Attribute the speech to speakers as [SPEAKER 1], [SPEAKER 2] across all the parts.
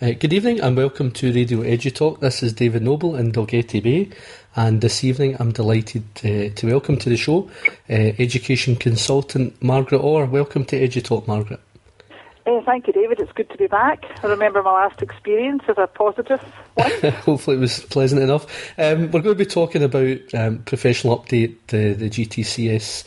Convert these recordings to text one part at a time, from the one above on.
[SPEAKER 1] Good evening and welcome to Radio EduTalk. This is David Noble in Dalgety Bay, and this evening I'm delighted to welcome to the show education consultant Margaret Orr. Welcome to EduTalk, Margaret.
[SPEAKER 2] Thank you, David. It's good to be back. I remember my last experience as a positive one.
[SPEAKER 1] Hopefully it was pleasant enough. We're going to be talking about Professional Update, the GTCS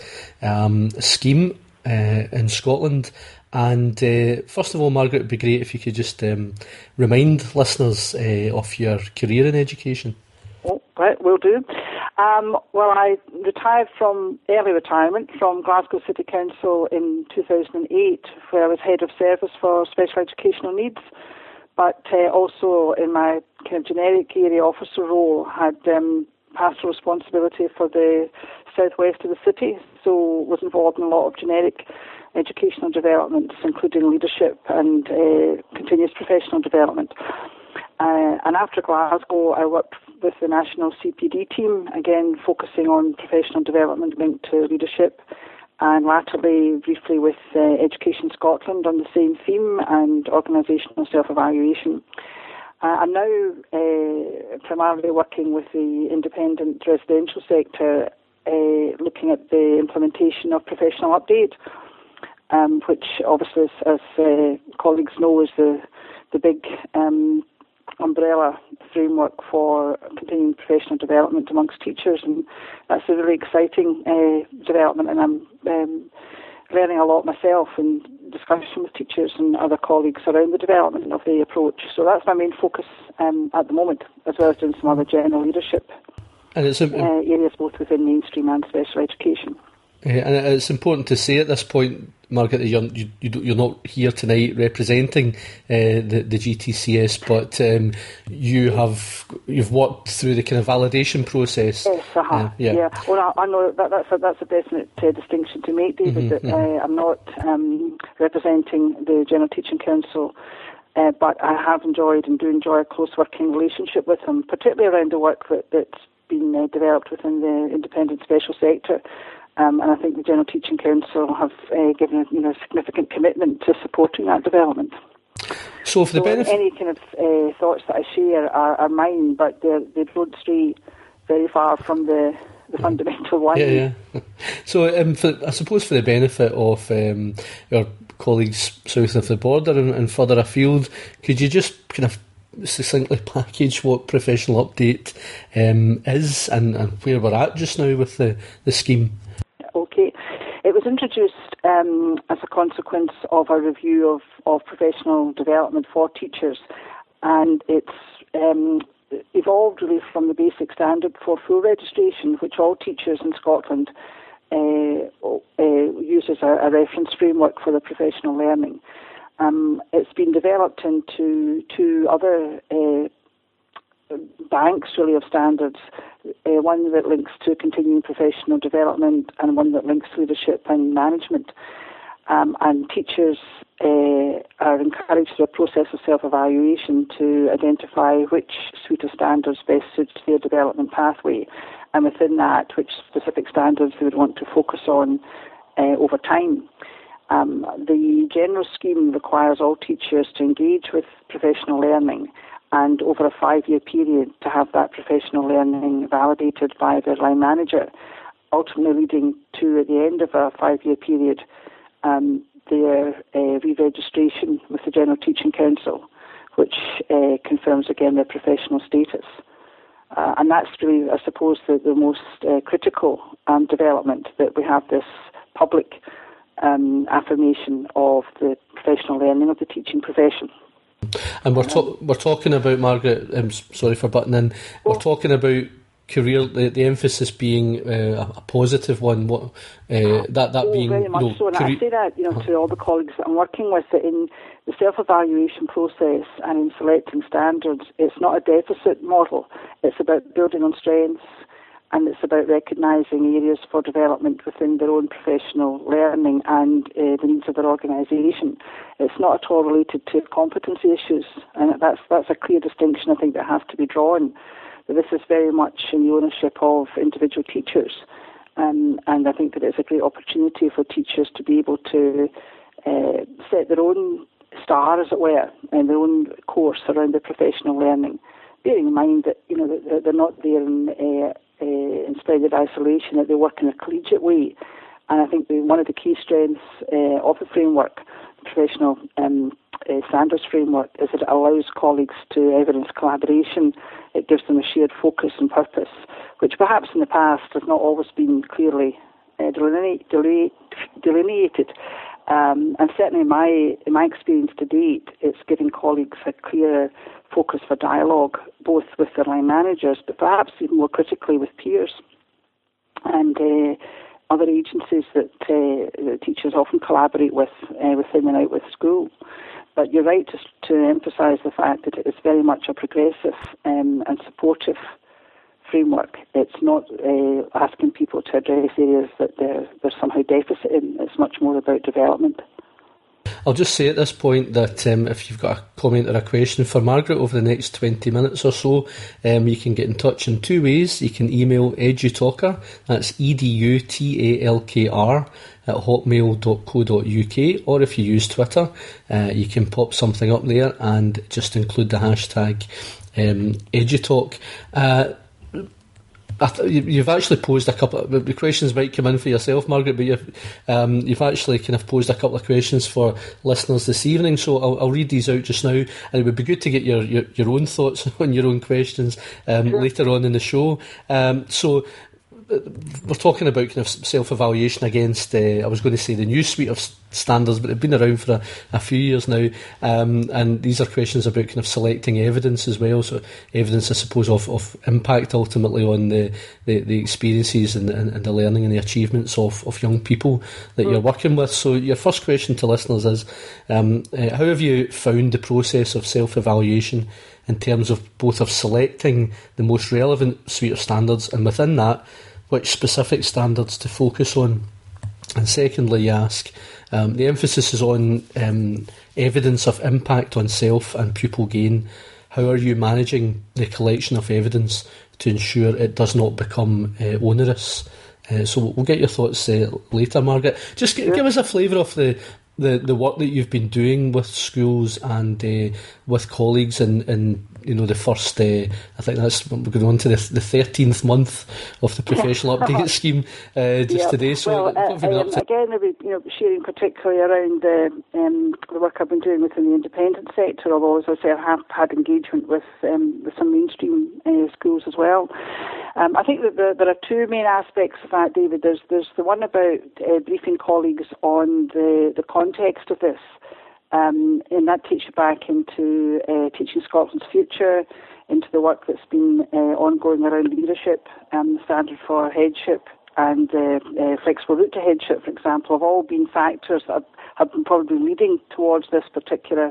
[SPEAKER 1] scheme in Scotland. And first of all, Margaret, it would be great if you could just remind listeners of your career in education.
[SPEAKER 2] Oh, right, will do. Well, I retired from early retirement from Glasgow City Council in 2008, where I was head of service for special educational needs, but also in my kind of generic area officer role had pastoral responsibility for the southwest of the city, so was involved in a lot of generic educational developments, including leadership and continuous professional development. And after Glasgow, I worked with the national CPD team, again focusing on professional development linked to leadership, and latterly briefly with Education Scotland on the same theme and organisational self-evaluation. I'm now primarily working with the independent residential sector, looking at the implementation of Professional Update, which obviously, as colleagues know, is the big umbrella framework for continuing professional development amongst teachers, and that's a really exciting development, and I'm learning a lot myself in discussion with teachers and other colleagues around the development of the approach. So that's my main focus at the moment, as well as doing some other general leadership
[SPEAKER 1] and it's
[SPEAKER 2] areas both within mainstream and special education.
[SPEAKER 1] And it's important to say at this point, Margaret, that you're not here tonight representing the GTCS, but you've worked through the kind of validation process.
[SPEAKER 2] Yes, yeah. Well, I know that's a definite distinction to make, David.
[SPEAKER 1] Mm-hmm,
[SPEAKER 2] that I'm not representing the General Teaching Council, but I have enjoyed and do enjoy a close working relationship with them, particularly around the work that's been developed within the independent special sector. And I think the General Teaching Council have given a significant commitment to supporting that development.
[SPEAKER 1] So, for the benefit,
[SPEAKER 2] any kind of thoughts that I share are mine, but they don't stray very far from the fundamental line.
[SPEAKER 1] Yeah. So, I suppose for the benefit of our colleagues south of the border and further afield, could you just kind of succinctly package what Professional Update is and where we're at just now with the scheme?
[SPEAKER 2] Okay. It was introduced as a consequence of a review of professional development for teachers, and it's evolved really from the basic standard for full registration, which all teachers in Scotland use as a reference framework for their professional learning. It's been developed into two other banks really of standards, one that links to continuing professional development and one that links to leadership and management. And teachers are encouraged through a process of self-evaluation to identify which suite of standards best suits their development pathway, and within that, which specific standards they would want to focus on over time. The general scheme requires all teachers to engage with professional learning and over a 5-year period to have that professional learning validated by their line manager, ultimately leading to, at the end of a 5-year period, their re-registration with the General Teaching Council, which confirms again their professional status. And that's really, I suppose, the most critical public affirmation of the professional learning of the teaching profession.
[SPEAKER 1] And we're talking about, Margaret, sorry for butting in, we're talking about career, the emphasis being a positive one, that being...
[SPEAKER 2] Very much so, and I say that to all the colleagues that I'm working with, that in the self-evaluation process and in selecting standards, it's not a deficit model, it's about building on strengths, and it's about recognising areas for development within their own professional learning and the needs of their organisation. It's not at all related to competency issues, and that's a clear distinction I think that has to be drawn. That this is very much in the ownership of individual teachers, and I think that it's a great opportunity for teachers to be able to set their own star, as it were, in their own course around their professional learning, bearing in mind that that they're not there in splendid isolation, that they work in a collegiate way. And I think one of the key strengths of the framework, the professional standards framework, is that it allows colleagues to evidence collaboration. It gives them a shared focus and purpose, which perhaps in the past has not always been clearly delineated. And certainly in my experience to date, it's giving colleagues a clear focus for dialogue, both with their line managers, but perhaps even more critically with peers and other agencies that teachers often collaborate with within and out with school. But you're right to emphasise the fact that it is very much a progressive and supportive framework. It's not asking people to address areas that they're somehow deficit in. It's much more about development.
[SPEAKER 1] I'll just say at this point that if you've got a comment or a question for Margaret over the next 20 minutes or so, you can get in touch in two ways. You can email edutalker, that's EDUTALKR, at hotmail.co.uk, or if you use Twitter, you can pop something up there and just include the hashtag EduTalk. You've actually posed a couple of the questions might come in for yourself, Margaret, but you've actually kind of posed a couple of questions for listeners this evening, so I'll read these out just now, and it would be good to get your own thoughts on your own questions later on in the show. So we're talking about kind of self-evaluation against, I was going to say the new suite of standards, but they've been around for a few years now, and these are questions about kind of selecting evidence as well, so evidence, I suppose, of impact ultimately on the experiences and the learning and the achievements of young people that you're working with. So your first question to listeners is, how have you found the process of self-evaluation in terms of both of selecting the most relevant suite of standards, and within that, which specific standards to focus on? And secondly, you ask, the emphasis is on evidence of impact on self and pupil gain. How are you managing the collection of evidence to ensure it does not become onerous? So we'll get your thoughts later, Margaret. Just give us a flavour of the work that you've been doing with schools and with colleagues in the first, I think we're going on to the 13th month of the professional update scheme today. So what have you been up to?
[SPEAKER 2] Again, I'll be sharing particularly around the work I've been doing within the independent sector, although, as I say, I have had engagement with some mainstream schools as well. I think that there are two main aspects of that, David. There's the one about briefing colleagues on the context of this, and that takes you back into Teaching Scotland's Future, into the work that's been ongoing around leadership, the standard for headship, and flexible route to headship, for example, have all been factors that have been probably leading towards this particular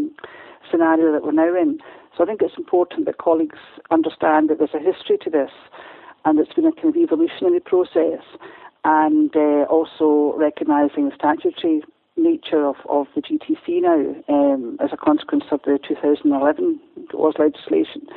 [SPEAKER 2] scenario that we're now in. So I think it's important that colleagues understand that there's a history to this, and it's been a kind of evolutionary process, and also recognising the statutory nature of the GTC now as a consequence of the 2011 ORS legislation.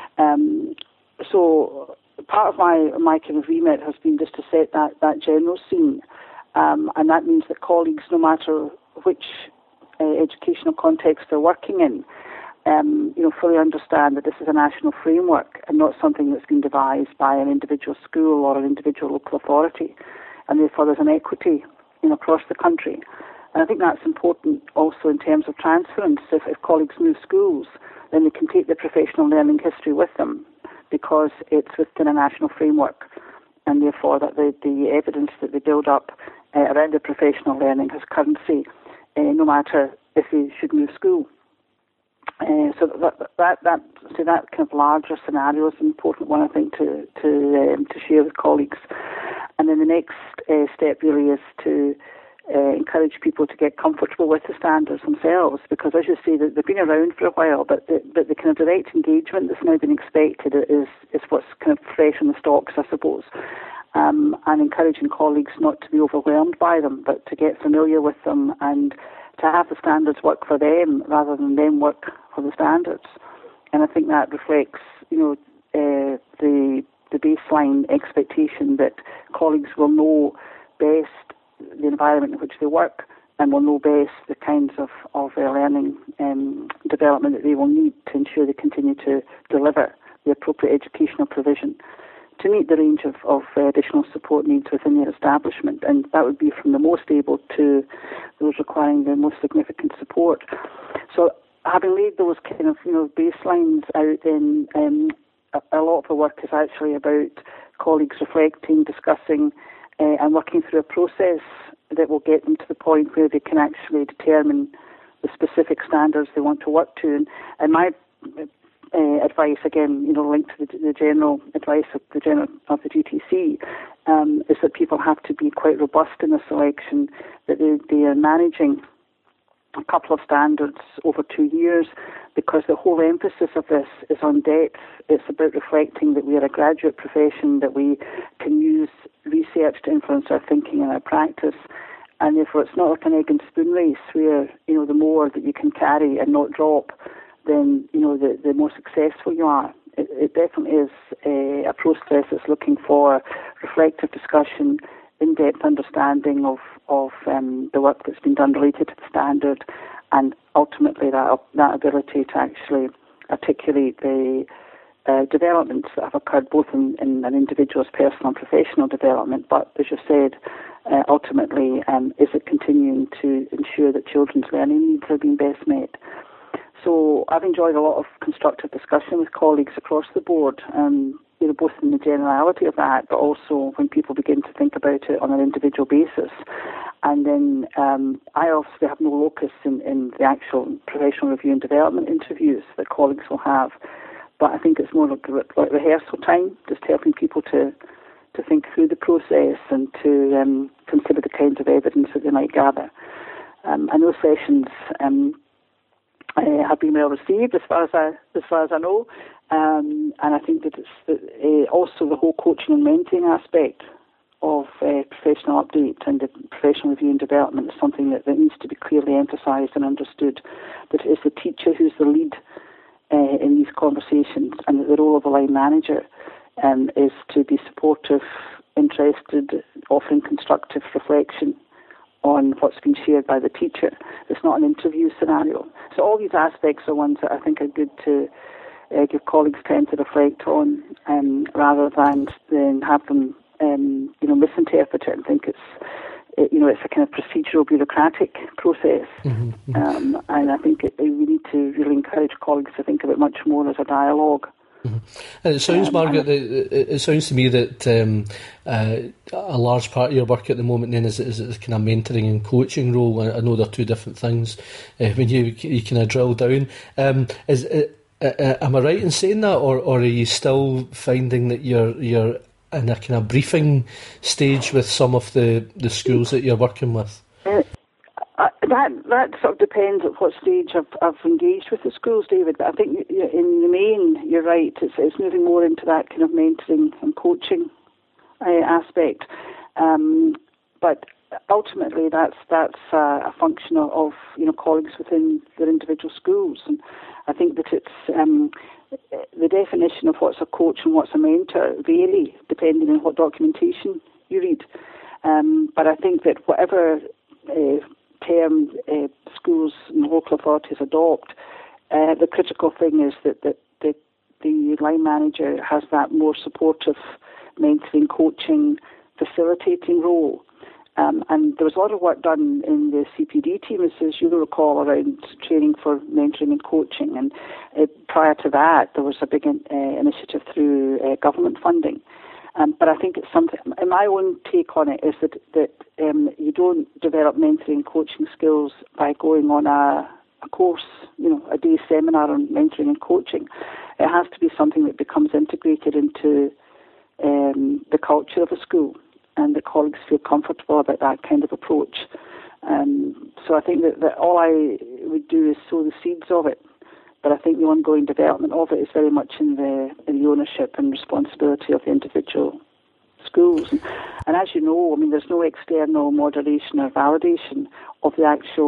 [SPEAKER 2] So part of my kind of remit has been just to set that general scene, and that means that colleagues, no matter which educational context they're working in, fully understand that this is a national framework and not something that's been devised by an individual school or an individual local authority, and therefore there's an equity across the country. And I think that's important also in terms of transference. If colleagues move schools, then they can take their professional learning history with them because it's within a national framework, and therefore that the evidence that they build up around their professional learning has currency, no matter if they should move school. So that kind of larger scenario is an important one, I think, to share with colleagues. And then the next step really is to encourage people to get comfortable with the standards themselves, because, as you say, they've been around for a while, but the kind of direct engagement that's now been expected is what's kind of fresh in the stocks, I suppose, and encouraging colleagues not to be overwhelmed by them, but to get familiar with them and to have the standards work for them rather than them work for the standards. And I think that reflects, the baseline expectation that colleagues will know best the environment in which they work, and will know best the kinds of learning development that they will need to ensure they continue to deliver the appropriate educational provision to meet the range of additional support needs within their establishment. And that would be from the most able to those requiring the most significant support. So having laid those kind of baselines out, then a lot of the work is actually about colleagues reflecting, discussing, and working through a process that will get them to the point where they can actually determine the specific standards they want to work to. And my advice, again, linked to the general advice of the GTC, is that people have to be quite robust in the selection, that they are managing a couple of standards over 2 years, because the whole emphasis of this is on depth. It's about reflecting that we are a graduate profession, that we can use research to influence our thinking and our practice, and therefore it's not like an egg and spoon race where, the more that you can carry and not drop, then, the more successful you are. It definitely is a process that's looking for reflective discussion, in-depth understanding of the work that's been done related to the standard, and ultimately that ability to actually articulate the developments that have occurred both in an individual's personal and professional development, but as you said, ultimately is it continuing to ensure that children's learning needs are being best met. So I've enjoyed a lot of constructive discussion with colleagues across the board, both in the generality of that, but also when people begin to think about it on an individual basis. And then I obviously have no locus in the actual professional review and development interviews that colleagues will have, but I think it's more like rehearsal time, just helping people to think through the process and to consider the kinds of evidence that they might gather. And those sessions have been well received as far as I know, and I think that it's also the whole coaching and mentoring aspect of professional update and the professional review and development is something that needs to be clearly emphasised and understood. That it is the teacher who's the lead in these conversations, and that the role of a line manager is to be supportive, interested, offering constructive reflection on what's been shared by the teacher. It's not an interview scenario. So all these aspects are ones that I think are good to give colleagues time to reflect on, rather than have them misinterpret it and think it's a kind of procedural bureaucratic process.
[SPEAKER 1] Mm-hmm.
[SPEAKER 2] And I think we need to really encourage colleagues to think of it much more as a dialogue.
[SPEAKER 1] Mm-hmm. And it sounds, Margaret, it sounds to me that a large part of your work at the moment then is a kind of mentoring and coaching role. I know they're two different things when you kind of drill down. Am I right in saying that, or are you still finding that you're in a kind of briefing stage with some of the schools that you're working with?
[SPEAKER 2] That sort of depends at what stage I've engaged with the schools, David. But I think in the main, you're right. It's moving more into that kind of mentoring and coaching aspect. But ultimately, that's a function of colleagues within their individual schools. And I think that it's the definition of what's a coach and what's a mentor vary depending on what documentation you read. But I think that whatever term schools and local authorities adopt, the critical thing is that the line manager has that more supportive mentoring, coaching, facilitating role. And there was a lot of work done in the CPD team, as you'll recall, around training for mentoring and coaching. And prior to that, there was a big initiative through government funding. But I think it's something, and my own take on it is that you don't develop mentoring and coaching skills by going on a course, a day's seminar on mentoring and coaching. It has to be something that becomes integrated into the culture of a school, and the colleagues feel comfortable about that kind of approach. So I think that all I would do is sow the seeds of it. But I think the ongoing development of it is very much in the ownership and responsibility of the individual schools. And as you know, there's no external moderation or validation of the actual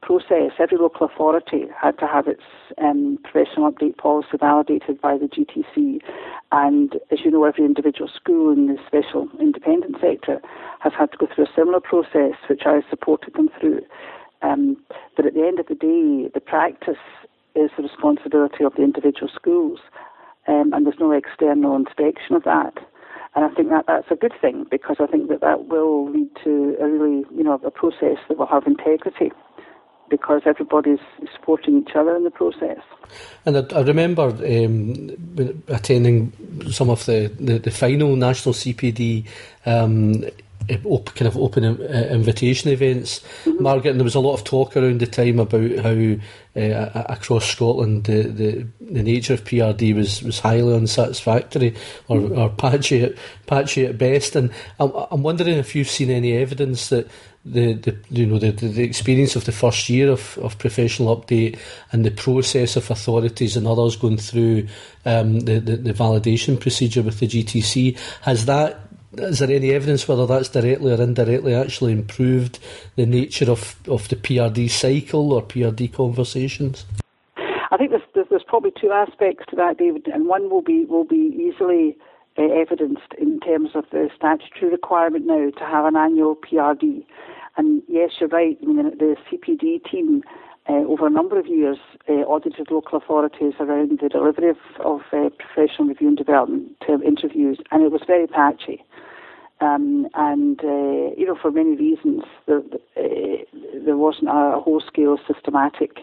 [SPEAKER 2] process. Every local authority had to have its professional update policy validated by the GTC, and as you know, every individual school in the special independent sector has had to go through a similar process, which I supported them through. But at the end of the day, the practice is the responsibility of the individual schools, and there's no external inspection of that. And I think that that's a good thing, because I think that will lead to a really, a process that will have integrity, because everybody's supporting each other in the process.
[SPEAKER 1] And I remember attending some of the final national CPD kind of open invitation events, mm-hmm. Margaret, and there was a lot of talk around the time about how across Scotland the nature of PRD was highly unsatisfactory or patchy at best, and I'm wondering if you've seen any evidence that the experience of the first year of professional update and the process of authorities and others going through the validation procedure with the GTC, is there any evidence whether that's directly or indirectly actually improved the nature of the PRD cycle or PRD conversations?
[SPEAKER 2] I think there's probably two aspects to that, David, and one will be easily evidenced in terms of the statutory requirement now to have an annual PRD. And yes, you're right. I mean, the CPD team over a number of years audited local authorities around the delivery of professional review and development interviews, and it was very patchy. For many reasons, there wasn't a whole-scale systematic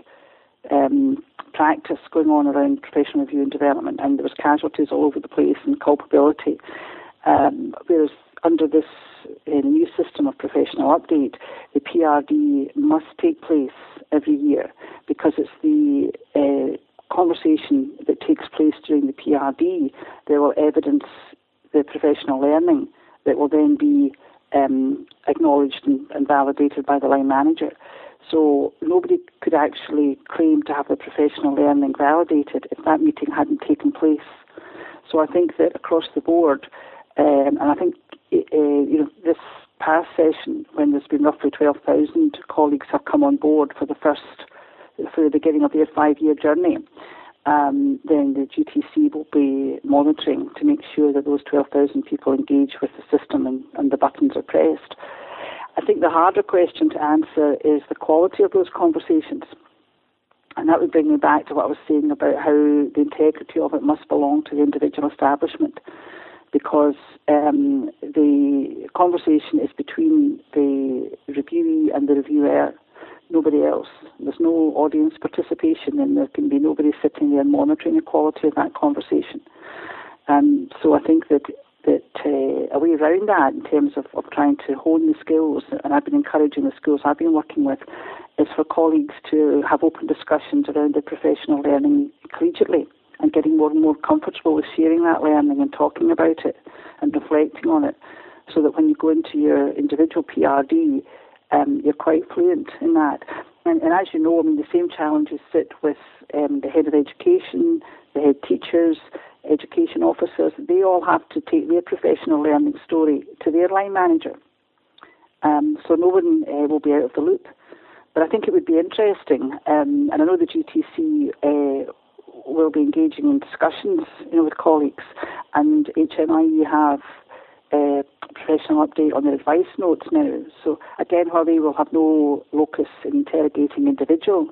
[SPEAKER 2] practice going on around professional review and development, and there was casualties all over the place and culpability. Whereas under this new system of professional update, the PRD must take place every year, because it's the conversation that takes place during the PRD that will evidence the professional learning that will then be acknowledged and validated by the line manager. So nobody could actually claim to have the professional learning validated if that meeting hadn't taken place. So I think that across the board, and I think this past session, when there's been roughly 12,000 colleagues have come on board for the beginning of their 5-year journey, then the GTC will be monitoring to make sure that those 12,000 people engage with the system and the buttons are pressed. I think the harder question to answer is the quality of those conversations. And that would bring me back to what I was saying about how the integrity of it must belong to the individual establishment, because the conversation is between the reviewee and the reviewer, nobody else. There's no audience participation, and there can be nobody sitting there monitoring the quality of that conversation. So I think that a way around that in terms of trying to hone the skills, and I've been encouraging the schools I've been working with, is for colleagues to have open discussions around their professional learning collegiately and getting more and more comfortable with sharing that learning and talking about it and reflecting on it, so that when you go into your individual PRD, you're quite fluent in that. And as you know, I mean, the same challenges sit with the head of education, the head teachers, education officers. They all have to take their professional learning story to their line manager. So no one will be out of the loop. But I think it would be interesting, and I know the GTC will be engaging in discussions, with colleagues, and HMIE have a professional update on their advice notes now. So again, while they will have no locus in interrogating individual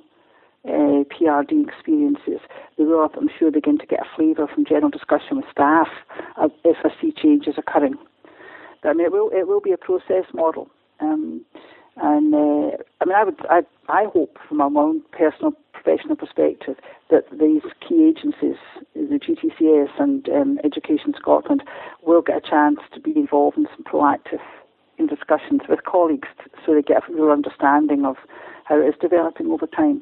[SPEAKER 2] PRD experiences, they will, I'm sure, begin to get a flavour from general discussion with staff if I see changes occurring. But I mean, it will be a process model. I hope, from my own personal professional perspective, that these key agencies, the GTCS and Education Scotland, will get a chance to be involved in some proactive discussions with colleagues, so they get a real understanding of how it is developing over time.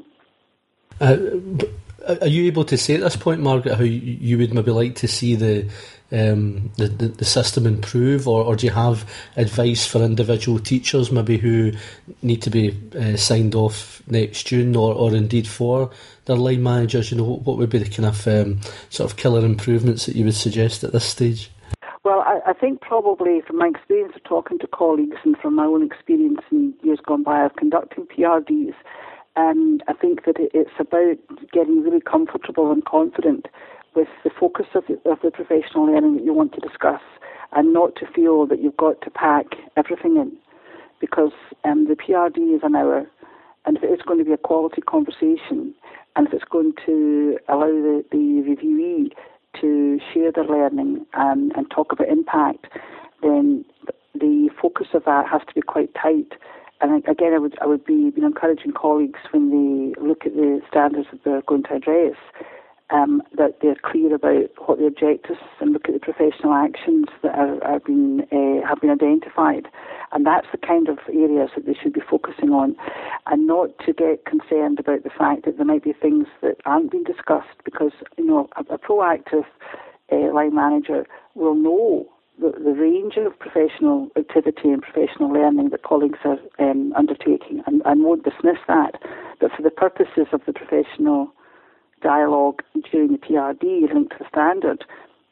[SPEAKER 1] Are you able to say at this point, Margaret, how you would maybe like to see the system improve, or do you have advice for individual teachers maybe who need to be signed off next June, or indeed for their line managers? What would be the kind of sort of killer improvements that you would suggest at this stage?
[SPEAKER 2] Well, I think probably from my experience of talking to colleagues and from my own experience in years gone by of conducting PRDs, And I think that it's about getting really comfortable and confident with the focus of the professional learning that you want to discuss, and not to feel that you've got to pack everything in, because the PRD is an hour, and if it is going to be a quality conversation, and if it's going to allow the reviewee to share their learning and talk about impact, then the focus of that has to be quite tight. And again, I would be encouraging colleagues when they look at the standards that they're going to address, that they're clear about what the objectives, and look at the professional actions that have been identified. And that's the kind of areas that they should be focusing on, and not to get concerned about the fact that there might be things that aren't being discussed, because a proactive line manager will know the range of professional activity and professional learning that colleagues are undertaking, and won't dismiss that. But for the purposes of the professional dialogue during the PRD linked to the standard,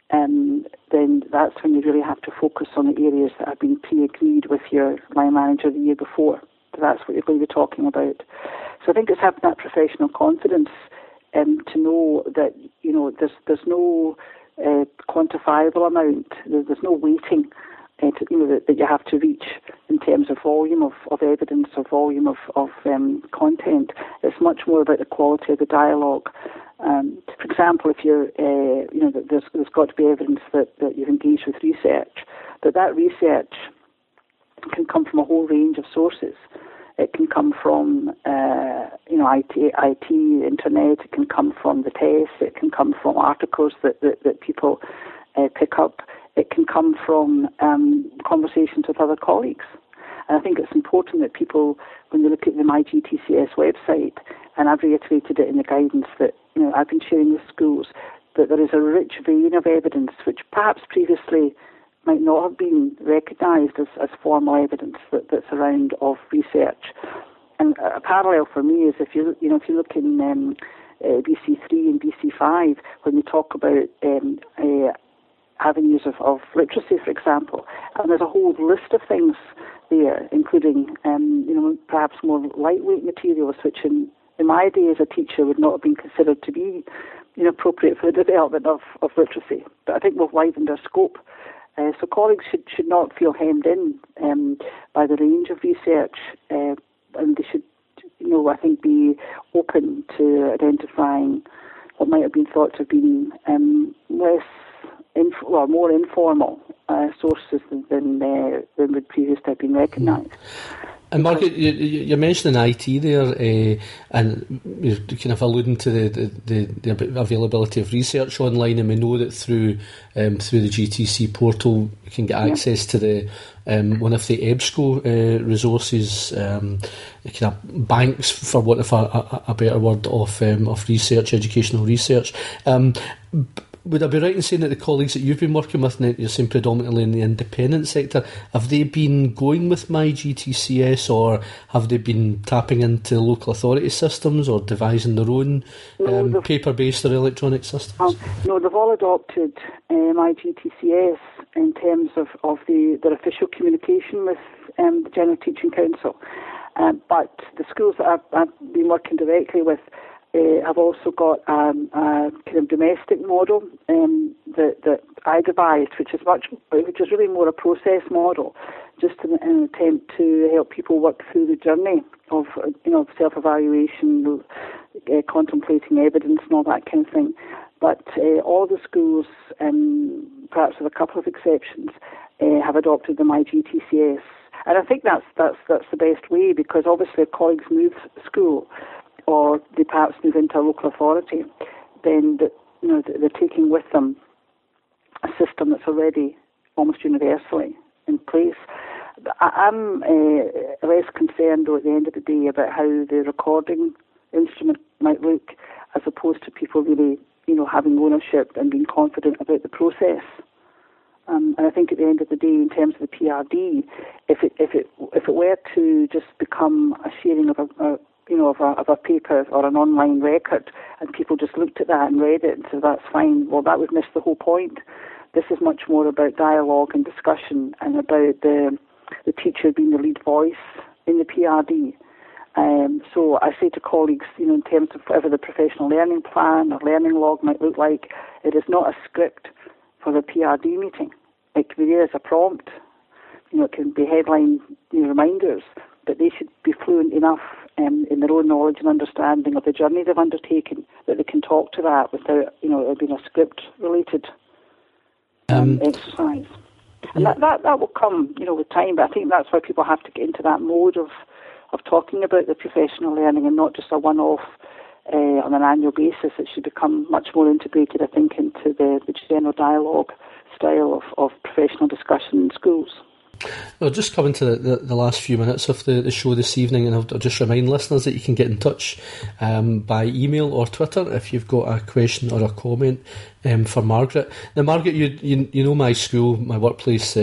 [SPEAKER 2] then that's when you really have to focus on the areas that have been pre-agreed with your line manager the year before. So that's what you're going to be talking about. So I think it's having that professional confidence to know that there's no quantifiable amount. There's no weighting that you have to reach in terms of volume of evidence or volume of content. It's much more about the quality of the dialogue. For example, if you're, there's got to be evidence that you've engaged with research, that research can come from a whole range of sources. It can come from, IT, internet. It can come from the tests. It can come from articles that people pick up. It can come from conversations with other colleagues. And I think it's important that people, when they look at the MyGTCS website, and I've reiterated it in the guidance that I've been sharing with schools, that there is a rich vein of evidence which perhaps previously might not have been recognised as formal evidence that's around of research. And a parallel for me is if you look in BC3 and BC5, when they talk about avenues of literacy, for example, and there's a whole list of things there, including perhaps more lightweight materials, which in my day as a teacher would not have been considered to be appropriate for the development of literacy. But I think we've widened our scope. So colleagues should not feel hemmed in by the range of research, and they should, I think, be open to identifying what might have been thought to have been more informal sources than would previously have been recognised.
[SPEAKER 1] And Margaret, you're mentioning IT there, and you're kind of alluding to the availability of research online, and we know that through the GTC portal you can get access to the one of the EBSCO resources, kind of banks, for want of a better word, of research, educational research. Would I be right in saying that the colleagues that you've been working with, and you're saying predominantly in the independent sector, have they been going with MyGTCS, or have they been tapping into local authority systems or devising their own paper-based or electronic systems?
[SPEAKER 2] No, they've all adopted MyGTCS in terms of their official communication with the General Teaching Council. But the schools that I've been working directly with have also got a kind of domestic model that I devised, which is really more a process model, just in an attempt to help people work through the journey of self-evaluation, contemplating evidence, and all that kind of thing. But all the schools, perhaps with a couple of exceptions, have adopted the MyGTCS, and I think that's the best way, because obviously if colleagues move school, or they perhaps move into a local authority, then they're taking with them a system that's already almost universally in place. I'm less concerned, though, at the end of the day, about how the recording instrument might look, as opposed to people really, having ownership and being confident about the process. And I think at the end of the day, in terms of the PRD, if it were to just become a sharing of a paper or an online record, and people just looked at that and read it and said that's fine, well, that would miss the whole point. This is much more about dialogue and discussion, and about the teacher being the lead voice in the PRD. So I say to colleagues, in terms of whatever the professional learning plan or learning log might look like, it is not a script for the PRD meeting. It can be there as a prompt. It can be headline reminders, but they should be fluent enough in their own knowledge and understanding of the journey they've undertaken that they can talk to that without, it being a script-related exercise. And that will come, with time, but I think that's why people have to get into that mode of talking about the professional learning and not just a one-off on an annual basis. It should become much more integrated, I think, into the general dialogue style of professional discussion in schools.
[SPEAKER 1] Well, just coming to the last few minutes of the show this evening, and I'll just remind listeners that you can get in touch by email or Twitter if you've got a question or a comment for Margaret. Now, Margaret, you know my school, my workplace.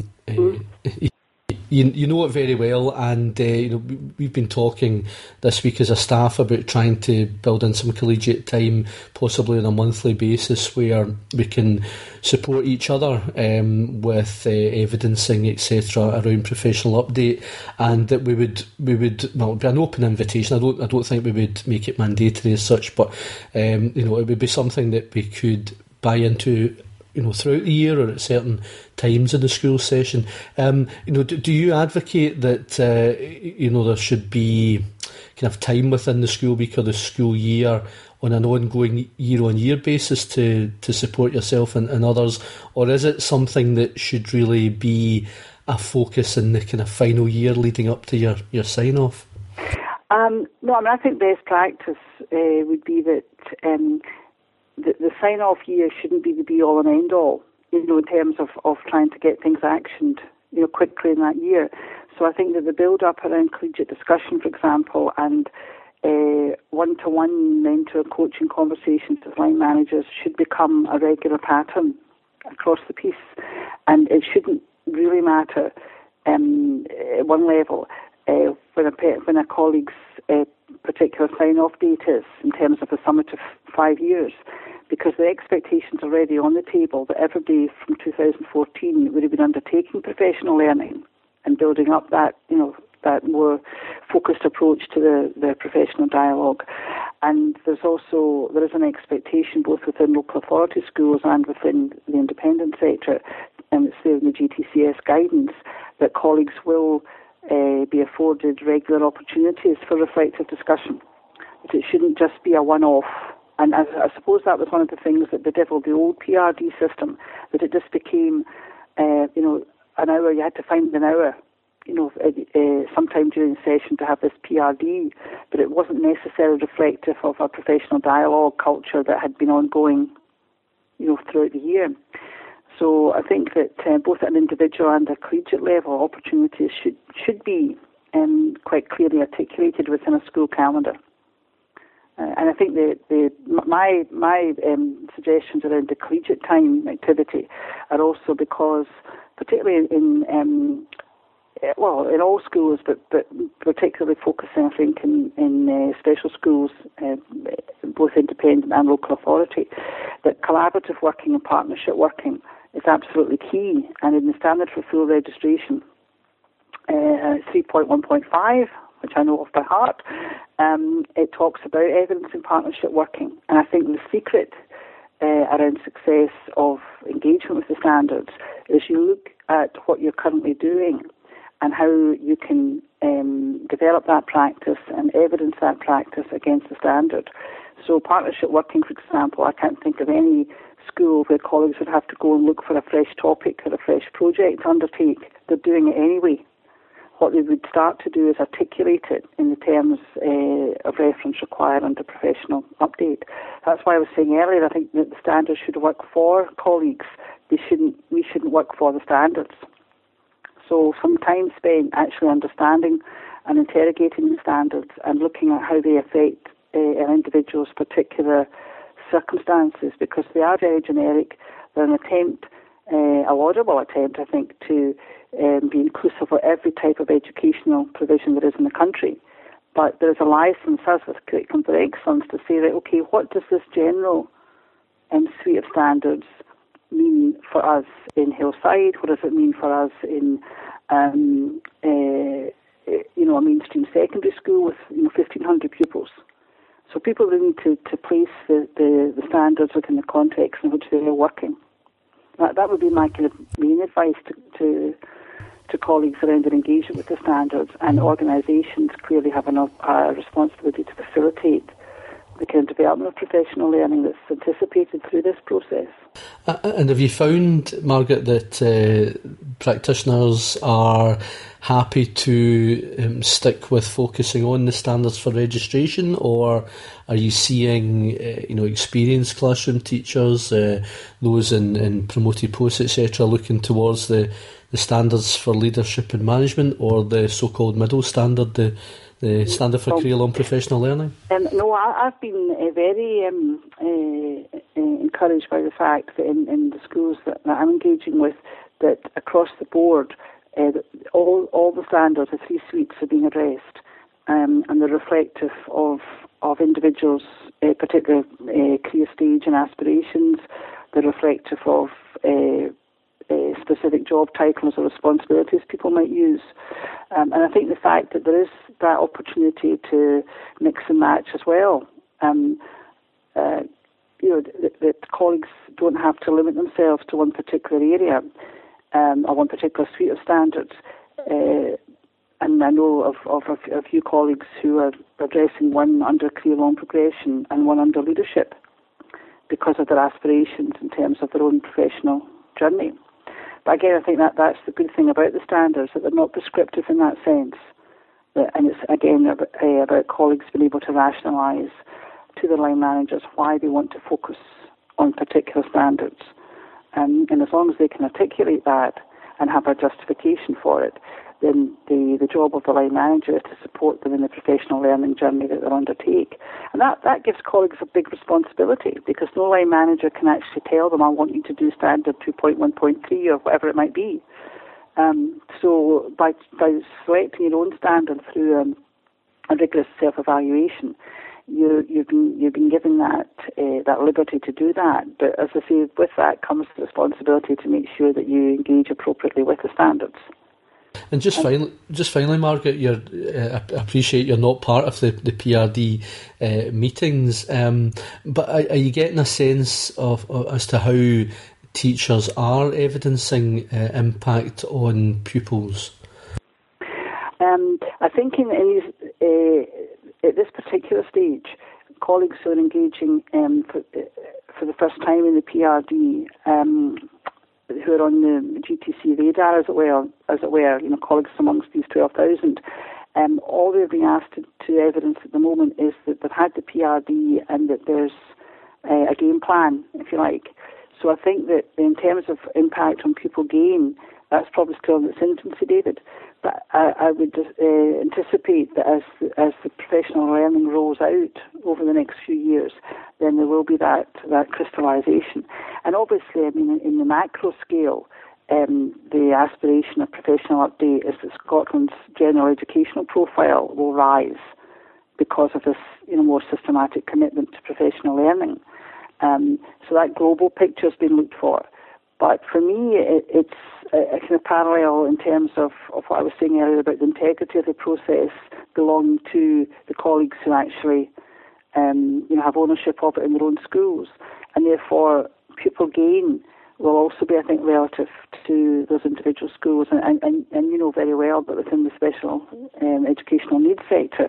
[SPEAKER 1] You know it very well, and we've been talking this week as a staff about trying to build in some collegiate time, possibly on a monthly basis, where we can support each other with evidencing, etc., around professional update, and that we would it'd be an open invitation. I don't think we would make it mandatory as such, but it would be something that we could buy into, throughout the year or at certain times in the school session. Do you advocate that there should be kind of time within the school week or the school year on an ongoing year-on-year basis to support yourself and others, or is it something that should really be a focus in the kind of final year leading up to your sign-off?
[SPEAKER 2] No, I think best practice would be that the sign-off year shouldn't be the be-all and end-all, in terms of trying to get things actioned, quickly in that year. So I think that the build-up around collegiate discussion, for example, and one-to-one mentor coaching conversations with line managers should become a regular pattern across the piece. And it shouldn't really matter at one level when a colleague's particular sign-off date is in terms of a summative 5 years, because the expectations are already on the table that everybody from 2014 would have been undertaking professional learning and building up that, that more focused approach to the professional dialogue. And there is an expectation both within local authority schools and within the independent sector, and it's there in the GTCS guidance, that colleagues will be afforded regular opportunities for reflective discussion. That it shouldn't just be a one-off. And I suppose that was one of the things that bedeviled the old PRD system, that it just became, an hour, you had to find an hour, sometime during the session to have this PRD, but it wasn't necessarily reflective of a professional dialogue culture that had been ongoing, throughout the year. So I think that both at an individual and a collegiate level, opportunities should be quite clearly articulated within a school calendar. And I think my suggestions around the collegiate time activity are also because, particularly in all schools, but particularly focusing, I think, in special schools, both independent and local authority, that collaborative working and partnership working is absolutely key. And in the standard for full registration, 3.1.5, which I know off by heart, it talks about evidence and partnership working. And I think the secret around success of engagement with the standards is you look at what you're currently doing and how you can develop that practice and evidence that practice against the standard. So partnership working, for example, I can't think of any school where colleagues would have to go and look for a fresh topic or a fresh project to undertake. They're doing it anyway. What they would start to do is articulate it in the terms of reference required under professional update. That's why I was saying earlier, I think that the standards should work for colleagues. We shouldn't work for the standards. So some time spent actually understanding and interrogating the standards and looking at how they affect an individual's particular circumstances, because they are very generic. They're an attempt, a laudable attempt, I think, to be inclusive of every type of educational provision there is in the country. But there's a license, as with Curriculum for Excellence, to say that, okay, what does this general suite of standards mean for us in Hillside? What does it mean for us in a mainstream secondary school with 1,500 pupils. So people really need to place the standards within the context in which they are working. That would be my kind of main advice to colleagues around their engagement with the standards, and organisations clearly have a responsibility to facilitate the kind of development of professional learning that's anticipated through this process.
[SPEAKER 1] And have you found, Margaret, that practitioners are happy to stick with focusing on the standards for registration, or are you seeing experienced classroom teachers, those in promoted posts, etc., looking towards the standards for leadership and management, or the so-called middle standard, the standard for career-long professional learning?
[SPEAKER 2] No, I've been very encouraged by the fact that in the schools that I'm engaging with, that across the board, all the standards, the three suites, are being addressed, and they're reflective of individuals' particular career stage and aspirations. They're reflective of specific job titles or responsibilities people might use. And I think the fact that there is that opportunity to mix and match as well, that colleagues don't have to limit themselves to one particular area or one particular suite of standards. And I know of a few colleagues who are addressing one under career-long progression and one under leadership because of their aspirations in terms of their own professional journey. But again, I think that's the good thing about the standards, that they're not prescriptive in that sense. And it's, again, about colleagues being able to rationalise to their line managers why they want to focus on particular standards. And as long as they can articulate that and have a justification for it, then the job of the line manager is to support them in the professional learning journey that they'll undertake. And that gives colleagues a big responsibility, because no line manager can actually tell them, I want you to do standard 2.1.3 or whatever it might be. So by selecting your own standard through a rigorous self-evaluation, you've been given that liberty to do that. But as I say, with that comes the responsibility to make sure that you engage appropriately with the standards.
[SPEAKER 1] And just finally, Margaret, I appreciate you're not part of the PRD meetings, but are you getting a sense of as to how teachers are evidencing impact on pupils?
[SPEAKER 2] I think in at this particular stage, colleagues who are engaging for the first time in the PRD, who are on the GTC radar, as it were, colleagues amongst these 12,000, all they're being asked to evidence at the moment is that they've had the PRD and that there's a game plan, if you like. So I think that in terms of impact on pupil gain, that's probably still in its infancy, David. But I would anticipate that as the professional learning rolls out over the next few years, then there will be that crystallisation. And obviously, I mean, in the macro scale, the aspiration of professional update is that Scotland's general educational profile will rise because of this, more systematic commitment to professional learning. So that global picture has been looked for. But for me, it's a kind of parallel in terms of what I was saying earlier about the integrity of the process belonging to the colleagues who actually have ownership of it in their own schools. And therefore, pupil gain will also be, I think, relative to those individual schools. And you know very well that within the special educational needs sector,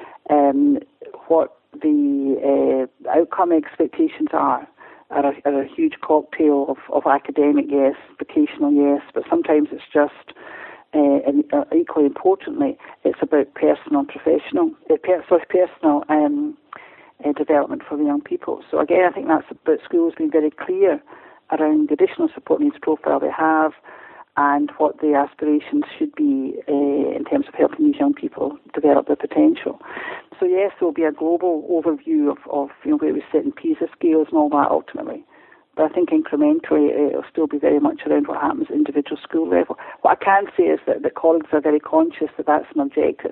[SPEAKER 2] what the outcome expectations are a huge cocktail of academic, yes, vocational, yes, but sometimes it's just, and equally importantly, it's about personal and professional, personal development for the young people. So again, I think that's about schools being very clear around the additional support needs profile they have and what the aspirations should be in terms of helping these young people develop their potential. So yes, there will be a global overview of where we sit in PISA scales and all that ultimately. But I think incrementally it'll still be very much around what happens at individual school level. What I can say is that the colleagues are very conscious that that's an objective.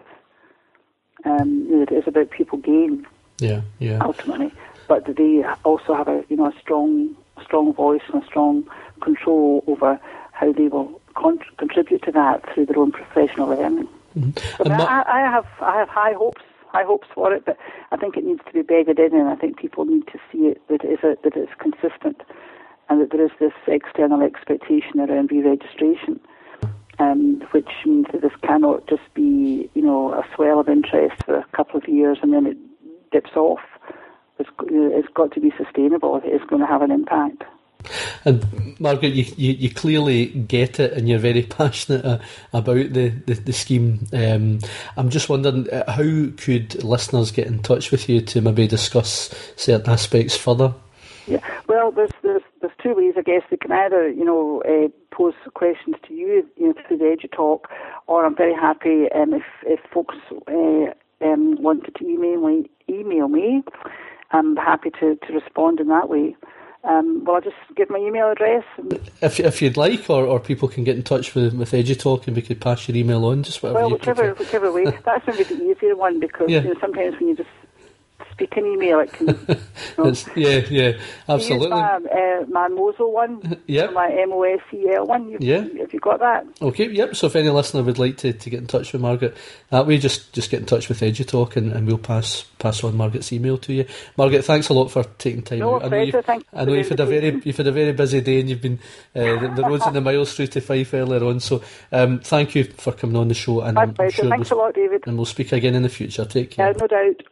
[SPEAKER 2] It is about pupil gain, ultimately. But they also have a strong voice and a strong control over how they will contribute to that through their own professional learning. So I have high hopes for it, but I think it needs to be bedded in, and I think people need to see it that it's consistent, and that there is this external expectation around re-registration, which means that this cannot just be, a swell of interest for a couple of years and then it dips off. It's got to be sustainable if it is going to have an impact.
[SPEAKER 1] And Margaret, you clearly get it, and you're very passionate about the scheme. I'm just wondering, how could listeners get in touch with you to maybe discuss certain aspects further?
[SPEAKER 2] Yeah, well, there's two ways, I guess. They can either, pose questions to you, through the EduTalk, or I'm very happy if folks wanted to email me. I'm happy to respond in that way. Well, I'll just give my email address.
[SPEAKER 1] If you'd like, or people can get in touch with EduTalk and we could pass your email on, just whatever.
[SPEAKER 2] Well, whichever way. That's maybe the easier one, because sometimes when you just speak an email, it can.
[SPEAKER 1] Yeah, absolutely.
[SPEAKER 2] My Mosel one, my MOSEL one. Have you got that?
[SPEAKER 1] Okay, yep. So if any listener would like to get in touch with Margaret that way, just get in touch with EduTalk, and we'll pass on Margaret's email to you. Margaret, thanks a lot for taking time out. I know you've had a very busy day, and you've been the roads and the miles through to Fife earlier on. So thank you for coming on the show, and
[SPEAKER 2] my pleasure. Thanks a lot, David.
[SPEAKER 1] And we'll speak again in the future. Take care.
[SPEAKER 2] No doubt.